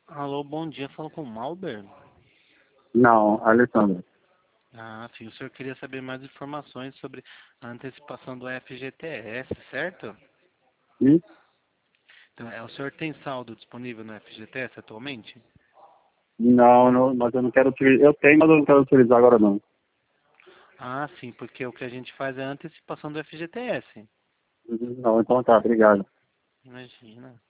Alô, bom dia. Falo com o Malber. Não, Alessandro. Ah, sim. O senhor queria saber mais informações sobre a antecipação do FGTS, certo? E? Então, o senhor tem saldo disponível no FGTS atualmente? Não, não, mas eu não quero utilizar. Eu tenho, mas eu não quero utilizar agora não. Ah, sim, porque o que a gente faz é a antecipação do FGTS. Não, então tá, obrigado. Imagina.